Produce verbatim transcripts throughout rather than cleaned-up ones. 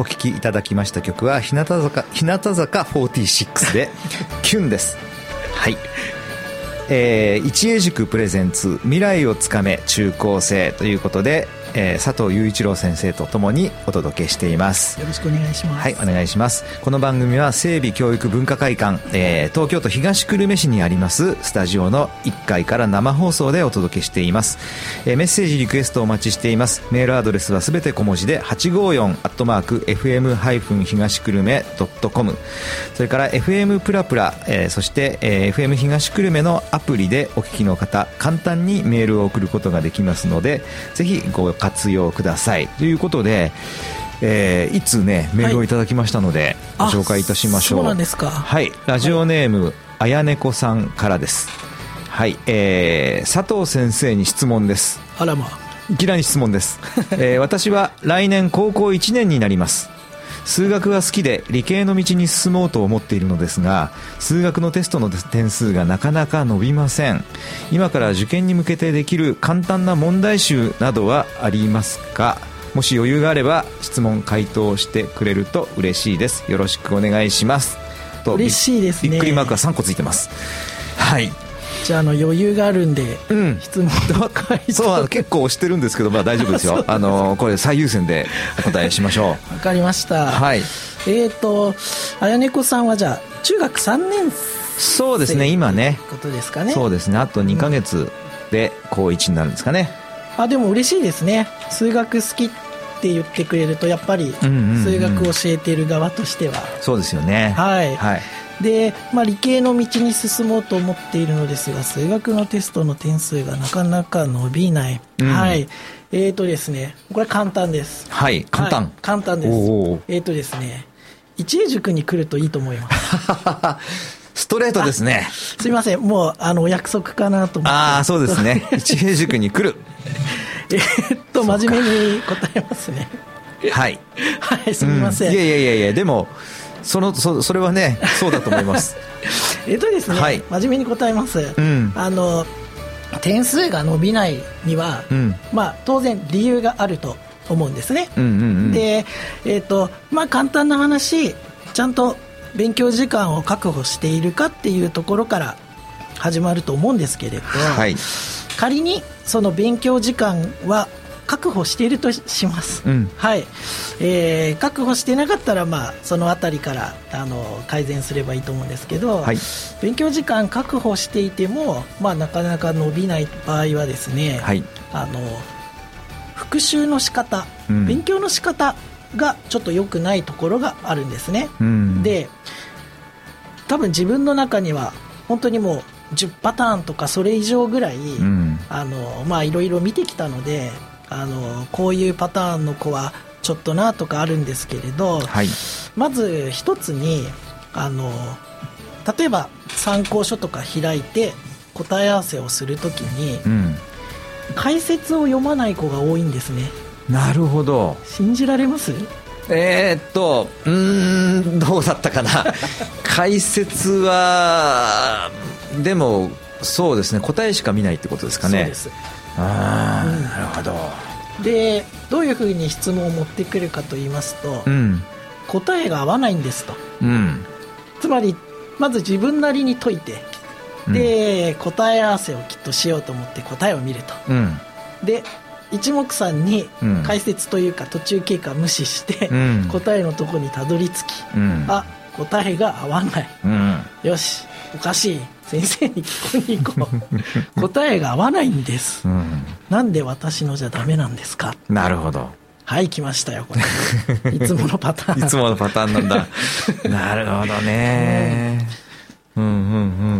お聴きいただきました曲は日向坂、日向坂フォーティーシックスでキュンです。はい、えー、一英塾プレゼンツ未来をつかめ中高生ということで、えー、佐藤雄一郎先生とともにお届けしています。 よろしくお願いします。 はい、お願いします。この番組は整備教育文化会館、えー、東京都東久留米市にありますスタジオのいっかいから生放送でお届けしています。えー、メッセージリクエストお待ちしています。メールアドレスはすべて小文字で はちごよん アットマーク エフエム 東久留米 ドットコム、 それから エフエム プラプラ、えー、そして、えー、エフエム 東久留米のアプリでお聞きの方、簡単にメールを送ることができますので、ぜひご活用くださいということで、えー、いつねメールをいただきましたので、はい、ご紹介いたしましょう。 そうなんですか。 はい、ラジオネーム、はい、あやねこさんからです。はい、えー、佐藤先生に質問です。 あらまあ、 いきなり質問です、えー、私は来年高校いちねんになります。数学が好きで理系の道に進もうと思っているのですが、数学のテストの点数がなかなか伸びません。今から受験に向けてできる簡単な問題集などはありますか？もし余裕があれば質問回答してくれると嬉しいです。よろしくお願いしますと。 嬉しいですね。 びっくりマークがさんこついてます。はい、じゃあ、あの余裕があるんで、うん、質問と回答そう結構押してるんですけど、まあ、大丈夫ですよ。あのこれ最優先でお答えしましょう。わかりました。 はい、 えーとあやねこさんはじゃあ中学さんねん生、 そうですね、今ね、 ということですかね。 そうですね、あとにかげつで高いちになるんですかね。 うん、あでも嬉しいですね。数学好きって言ってくれると、やっぱり数学を教えている側としては、うんうんうん、 そうですよね。 はい、 はい、 で、まあ、理系の道に進もうと思っているのですが、数学のテストの点数がなかなか伸びない、うん、はい、えーとですね、これ簡単です。 はい、簡単、はい、 簡単です。おー、えーとですね、一英塾に来るといいと思いますストレートですね。 すいません、もうあのお約束かなと思って。 ああ、そうですね一英塾に来るえっと真面目に答えますね。 はいはい、すみません、 うん、いやいやいやいや、でもその そ, それはね、そうだと思いますえっとですね、はい、真面目に答えます。うん、あの点数が伸びないには、うん、まあ、当然理由があると思うんですね。うんうんうん、で、えっとまあ、簡単な話、ちゃんと勉強時間を確保しているかっていうところから始まると思うんですけれど、はい、仮にその勉強時間は確保しているとします。うん、はい、えー、確保してなかったら、まあ、そのあたりからあの改善すればいいと思うんですけど、はい、勉強時間確保していても、まあ、なかなか伸びない場合はですね、はい、あの復習の仕方、うん、勉強の仕方がちょっと良くないところがあるんですね。うん、で、多分自分の中には本当にもうじゅうパターンとかそれ以上ぐらい、うん、あのまあいろいろ見てきたので、あのこういうパターンの子はちょっとなとかあるんですけれど、はい、まず一つに、あの例えば参考書とか開いて答え合わせをするときに、うん、解説を読まない子が多いんですね。 なるほど。 信じられます？ えー、っとうーんどうだったかな解説はでもそうですね、答えしか見ないってことですかね。 そうです。 あ、うん、なるほど。 で、どういうふうに質問を持ってくるかと言いますと、うん、答えが合わないんですと、うん、つまりまず自分なりに解いて、で、うん、答え合わせをきっとしようと思って答えを見ると、うん、で一目散に解説というか途中経過無視して、うん、答えのところにたどり着き、うん、あ、答えが合わない、うん、よし、おかしい、先生に聞きに行こう答えが合わないんです、うん、なんで私のじゃダメなんですか。 なるほど。 はい、来ましたよこれいつものパターンいつものパターンなんだなるほどね、うん、うんうんうん。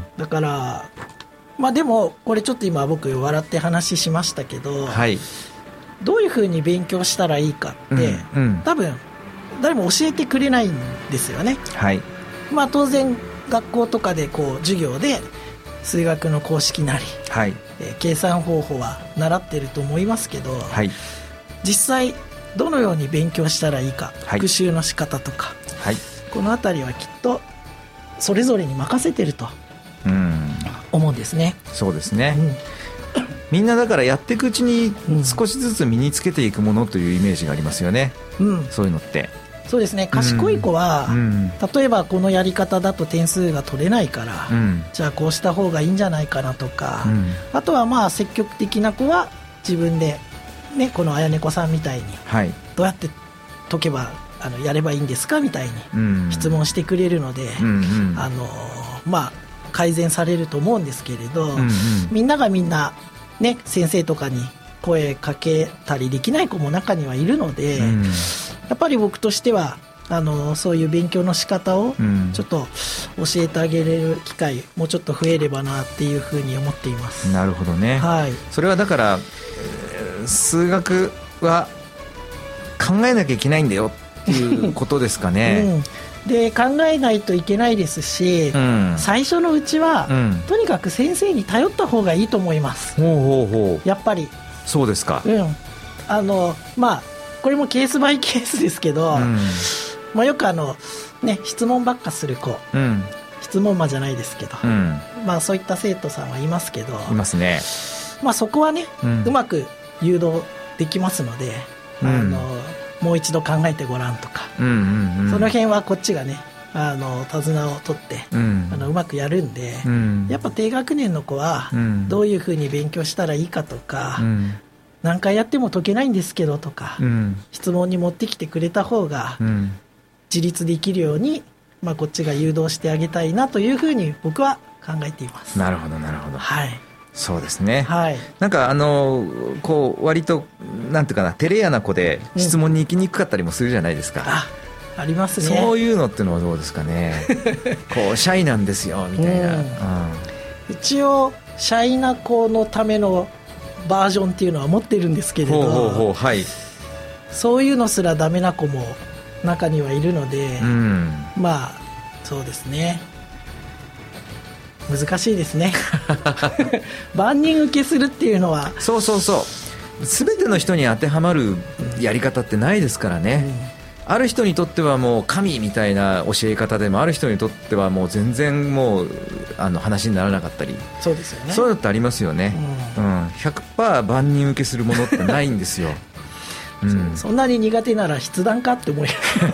だからまあでもこれちょっと今僕笑って話しましたけど、はい、どういうふうに勉強したらいいかって、うんうん、多分誰も教えてくれないんですよね。はい、まあ当然学校とかでこう授業で数学の公式なり、はい、えー、計算方法は習ってると思いますけど、はい、実際どのように勉強したらいいか、はい、復習の仕方とか、はい、このあたりはきっとそれぞれに任せてると思うんですね。 そうですね、うん、みんなだからやっていくうちに少しずつ身につけていくものというイメージがありますよね、うん、そういうのって。 そうですね、賢い子は、うん、例えばこのやり方だと点数が取れないから、うん、じゃあこうした方がいいんじゃないかなとか、うん、あとはまあ積極的な子は自分で、ね、このあやねこさんみたいに、はい、どうやって解けばあのやればいいんですかみたいに質問してくれるので、うんうん、あのまあ、改善されると思うんですけれど、うんうん、みんながみんな、ね、先生とかに声かけたりできない子も中にはいるので、うん、やっぱり僕としてはあのそういう勉強の仕方をちょっと教えてあげれる機会もうちょっと増えればなっていうふうに思っています。 なるほどね、はい、それはだから数学は考えなきゃいけないんだよっていうことですかね、 うん、で考えないといけないですし、うん、最初のうちは、うん、とにかく先生に頼った方がいいと思います。ほうほうほう、やっぱりそうですか、 うん、あのまあこれもケースバイケースですけど、うん、まあ、よくあの、ね、質問ばっかする子、うん、質問魔じゃないですけど、うん、まあ、そういった生徒さんはいますけど、 いますね、 まあ、そこはね、うん、うまく誘導できますので、うん、あのもう一度考えてごらんとか、うんうんうん、その辺はこっちがねあの手綱を取って、うん、あのうまくやるんで、うん、やっぱ低学年の子はどういうふうに勉強したらいいかとか、うん、何回やっても解けないんですけどとか、うん、質問に持ってきてくれた方が自立できるように、まあ、こっちが誘導してあげたいなというふうに僕は考えています。 なるほどなるほど、 はい、 そうですね、 はい、 なんかあのこう割となんていうかな照れ屋な子で質問に行きにくかったりもするじゃないですか、うん、 あありますね。 そういうのってのはどうですかねこうシャイなんですよみたいな、うんうん、 一応シャイな子のためのバージョンっていうのは持ってるんですけれど、ほうほうほう、はい、そういうのすらダメな子も中にはいるので、うん、まあそうですね、難しいですね万人受けするっていうのはそうそうそう、全ての人に当てはまるやり方ってないですからね、うん、ある人にとってはもう神みたいな教え方でも、ある人にとってはもう全然もうあの話にならなかったり、 そうですよね、 そういうのってありますよね、うんうん、ひゃくパーセント 万人受けするものってないんですようん、そ, そんなに苦手なら筆談かって思える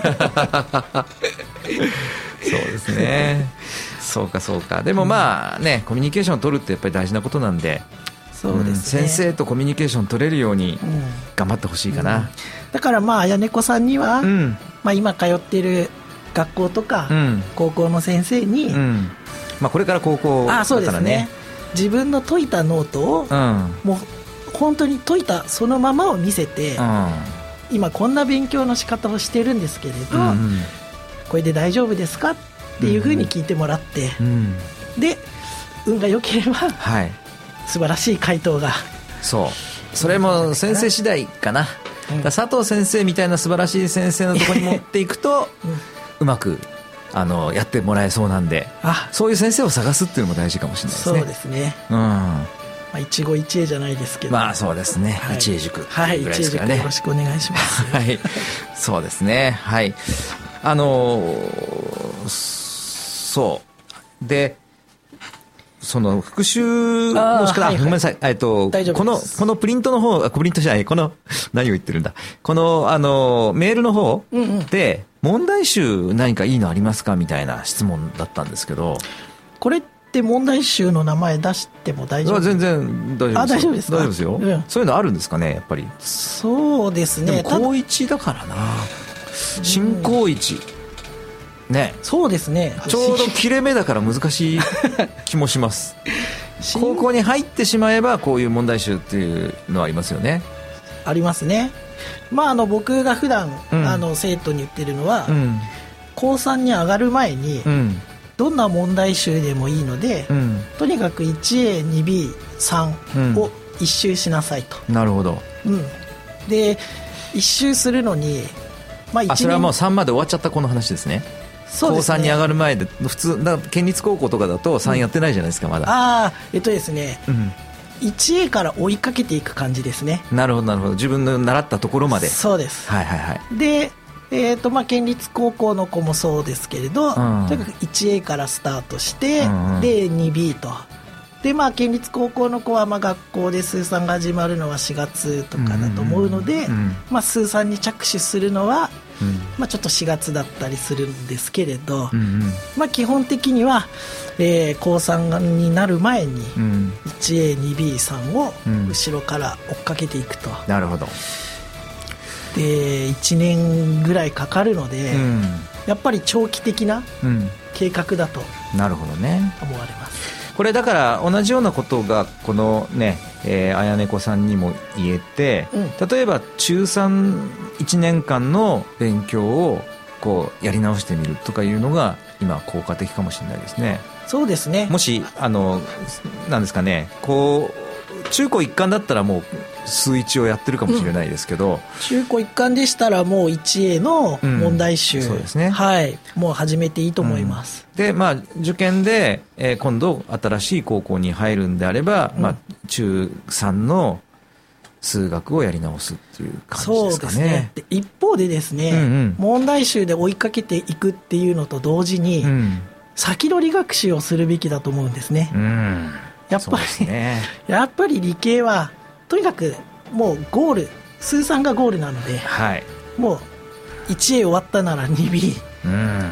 そうですねそうかそうか、でもまあね、コミュニケーションを取るってやっぱり大事なことなんで、 そうですね、うん、 先生とコミュニケーション取れるように頑張ってほしいかな、うんうん、 だからまああやねこさんには、うんまあ、今通っている学校とか、うん、高校の先生に、うんまあ、これから高校だからね、あそうですね、 自分の解いたノートを、うん、もう本当に解いたそのままを見せて、うん、今こんな勉強の仕方をしてるんですけれど、うんうん、これで大丈夫ですかっていうふうに聞いてもらって、うん、で運が良ければ、はい、素晴らしい回答が、 そうそれも先生次第かな、うん、だ佐藤先生みたいな素晴らしい先生のところに持っていくと、うん、うまくあのやってもらえそうなんで、あそういう先生を探すっていうのも大事かもしれないですね。 そうですね、うんまあ、一期一会じゃないですけど、 まあそうですね、はい、一会塾ぐらいですからね、 はい、一会塾よろしくお願いしますはいそうですね、はいあのー、そうでその復習の仕方、はいはい、ごめんなさい、えっとこのこのプリントの方、プリントじゃない、この何を言ってるんだ、このあのメールの方で問題集何かいいのありますかみたいな質問だったんですけど、 これって問題集の名前出しても大丈夫？ 全然大丈夫ですよ。あ、大丈夫ですか？大丈夫ですよ、うん、そういうのあるんですかね、やっぱり。 そうですね、 でも高一だからな、新高一、うん、ね、 そうですね、 ちょうど切れ目だから難しい気もします高校に入ってしまえばこういう問題集っていうのはありますよね。 ありますね。まあ、あの僕が普段、うん、あの生徒に言ってるのは、うん、高さんに上がる前に、うんどんな問題集でもいいので、うん、とにかく いちエー、にビー、さん を一周しなさいと、 うん、なるほど、 うん、で一周するのに、 まあ、いちねんあそれはもうさんまで終わっちゃったこの話ですね。そうですね、高さんに上がる前で普通だ県立高校とかだとさんやってないじゃないですか、まだ。 ああえっとですね、うん、いちエー から追いかけていく感じですね。 なるほどなるほど、自分の習ったところまで。 そうです、 はいはいはい。 でえーとまあ、県立高校の子もそうですけれど、うん、とにかく いちエー からスタートして、うんうん、で にビー とで、まあ、県立高校の子はまあ学校で数さんが始まるのはしがつとかだと思うので、うんうんまあ、数さんに着手するのはうん、まあ、ちょっとしがつだったりするんですけれど、うんうん、まあ、基本的には、えー、高さんになる前に いちエーにビー さんを後ろから追っかけていくと、うん、 なるほど。 でいちねんぐらいかかるので、うん、やっぱり長期的な計画だと思われます、うん、なるほどね。 これだから同じようなことがこのね、えー、綾猫さんにも言えて、うん、例えば中さんいちねんかんの勉強をこうやり直してみるとかいうのが今効果的かもしれないですね。 そうですね。 もしあのなんですかね、こう中高一貫だったらもう数一をやってるかもしれないですけど、うん、 中高一貫でしたらもう いちエー の問題集、うん、そうですね、はい、もう始めていいと思います、 うん、でまあ受験で、えー、今度新しい高校に入るんであれば、うん、まあ、中さんの数学をやり直すっていう感じですかね。そうですね。 で一方でですね、うんうん、問題集で追いかけていくっていうのと同時に、うん、先取り学習をするべきだと思うんですね、うん、やっぱり、ね、やっぱり理系はとにかくもうゴール、数さんがゴールなので、はい、もう いちエー 終わったなら にビー、うん、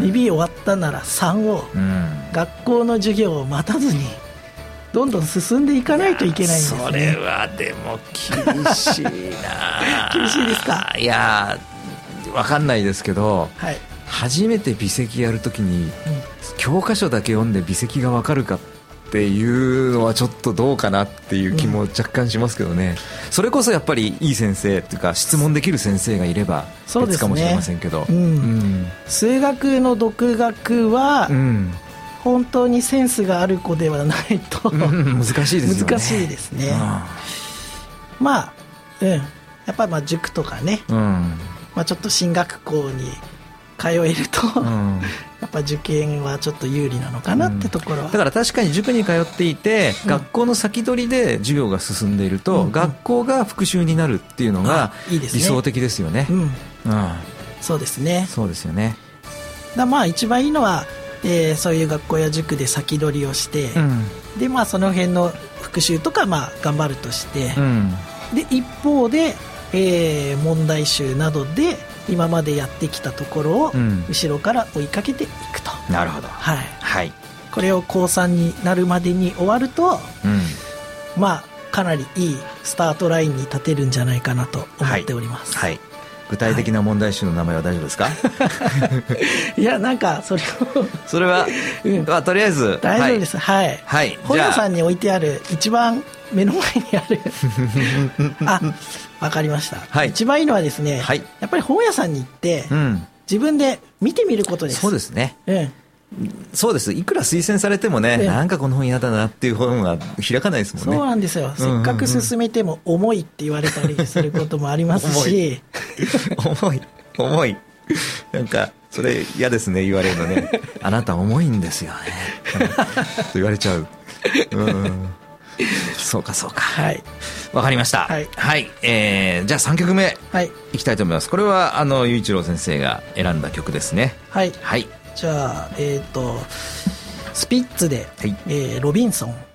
にビー 終わったならさんを、うん、学校の授業を待たずにどんどん進んでいかないといけないんですね。 それはでも厳しいな厳しいですか。 いや分かんないですけど、はい、初めて微積やるときに、うん、教科書だけ読んで微積が分かるかっていうのはちょっとどうかなっていう気も若干しますけどね、うん、それこそやっぱりいい先生っていうか質問できる先生がいれば別かもしれませんけど、 うんうん、数学の独学は、うん、本当にセンスがある子ではないと、うん、 難しいですよね。 難しいですね、うん、まあ、うん、やっぱりまあ塾とかね、うん、まあ、ちょっと進学校に通えると、うん、やっぱ受験はちょっと有利なのかなってところは、うん、 だから確かに塾に通っていて、うん、学校の先取りで授業が進んでいると、うん、学校が復習になるっていうのが理想的ですよね。うん、うん、 そうですね。 そうですよね。 だまあ一番いいのは、えー、そういう学校や塾で先取りをして、うん、でまあその辺の復習とかまあ頑張るとして、うん、で一方で、えー、問題集などで今までやってきたところを後ろから追いかけていくと、 うん、なるほど、 はいはい、これを高さんになるまでに終わると、うん、まあかなりいいスタートラインに立てるんじゃないかなと思っております、 はいはい、具体的な問題集の名前は大丈夫ですか？ はい、いやなんかそれをそれは、うんまあ、とりあえず大丈夫です、はい、はい、本屋さんに置いてある一番目の前にあるあ、わかりました、はい、一番いいのはですね、はい、やっぱり本屋さんに行って、うん、自分で見てみることです。 そうですね、うん、そうです。いくら推薦されてもね、うん、なんかこの本嫌だなっていう本は開かないですもんね。 そうなんですよ、せっかく進めても重いって言われたりすることもありますし重い重いなんかそれ嫌ですね、言われるのねあなた重いんですよねと言われちゃう、うん、そうかそうか、はい、わかりました、はいはい、えー、じゃあさんきょくめ、はい、いきたいと思います。これはあの雄一郎先生が選んだ曲ですね。 はい、はい、じゃあえっ、ー、とスピッツで、はい、えー、ロビンソン